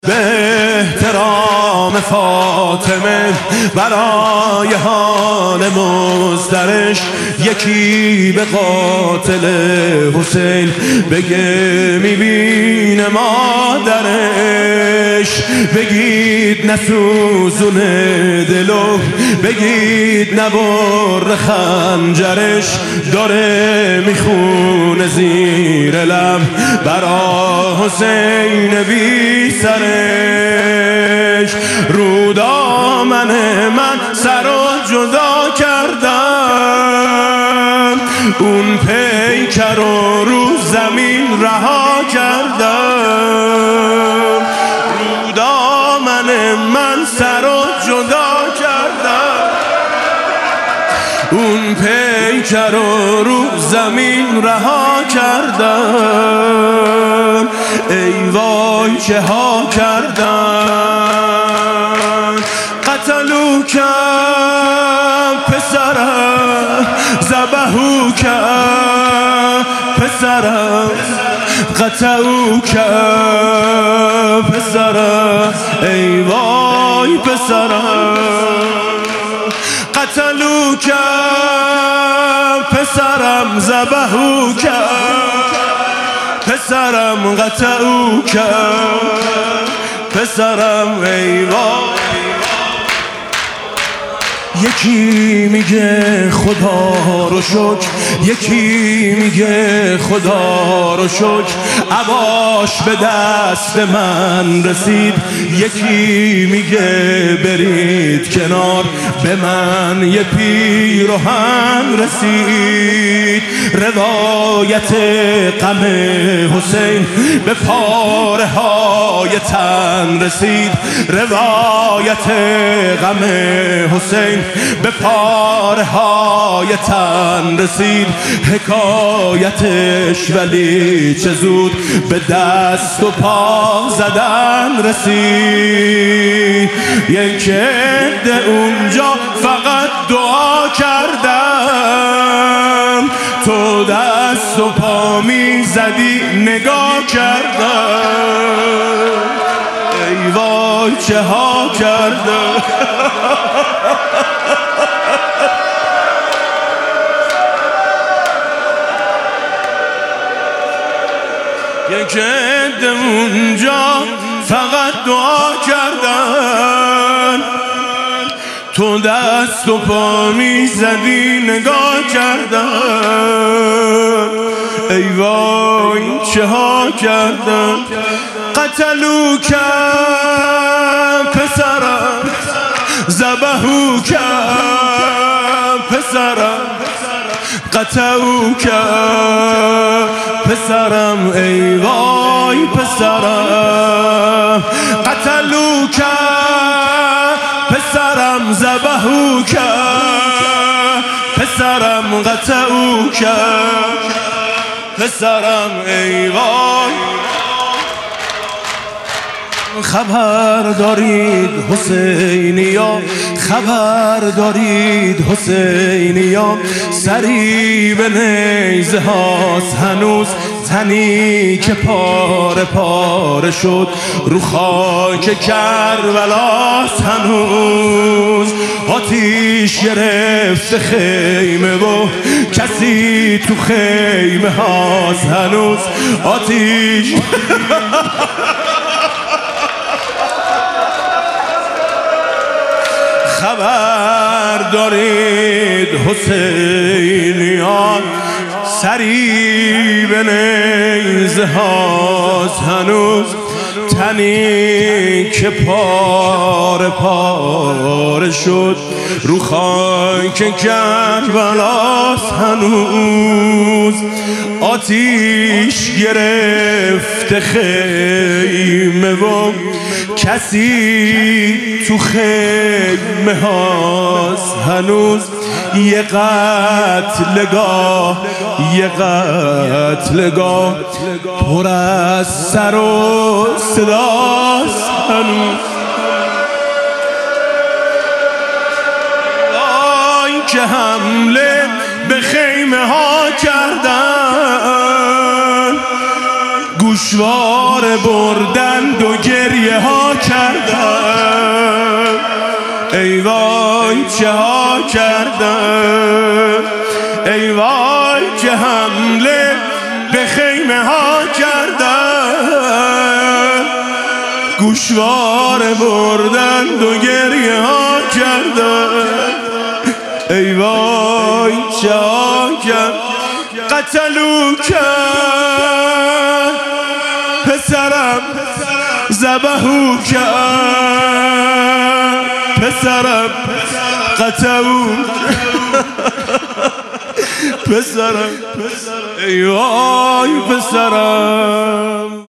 به احترام فاطمه برای حال مزدرش یکی به قاتل حسین بگه میبینه مادرش. بگید نسوزونه دلو، بگید نبر خنجرش، داره میخونه زیر لب برا حسین بی سرش. رو دامن من سر و جدا کردم، اون پیکر رو رو زمین رها کردم. رو دامن من سر و جدا کردم، اون پیکر رو رو زمین رها کردم. ای وای چه ها کردن، قتلو کن پسرم، ذبحو کن پسرم، قطعو کن پسرم. ای وای پسرم، قتلو کن پسرم، ذبحو کن پسرم، قطعو کن پسرم. ای وای. یکی میگه خدا رو شکر، یکی میگه خدا رو شکر، عباش به دست من رسید. یکی میگه برید کنار، به من یه پیرهن رسید. روایت غم حسین به پاره های تن رسید. روایت غم حسین به پاره های تن رسید. حکایتش ولی چه زود به دست و پا زدن رسید. یک عده اونجا فقط دعا کردن، تو دست و پا می زدی نگاه کردن. ای وای چه ها کردن. یک عده اونجا فقط دعا کردن، تو دست و پا می زدی نگاه کردن. ای وای چه ها کردن. قتلو کن پسرم، ذبحو کن پسرم، قطعو کن پسرم. ای وای پسرم، قتلو کن پسرم، ذبحو کن پسرم، قطعو کن پسرم. ای وای. خبر دارید حسینیا، خبر دارید حسینیا، سری به نیزه هاست هنوز، تنی که پاره پاره شد رو خاک کربلاست هنوز. آتیش گرفته خیمه و کسی تو خیمه هاست هنوز. آتیش خبر دارید حسینیان، سری به نیزه هاست هنوز، تنی که پاره پاره شد رو خاک کربلاست هنوز. آتیش گرفته خیمه و کسی تو خیمه هاست هنوز. یه قتلگاه، یه قتلگاه پر از سر و صداست هنوز. آی که حمله به خیمه ها کردن، گوشواره بردند و گریه ها کردند، ای وای چه ها کردند، ای وای که حمله به خیمه ها کردند، گوشواره بردند و گریه ها کردند، ای وای چه ها کردند. قتلو کرد پسرم، ذبحو کرد پسرم، قتلو پسرم، ای وای پسرم.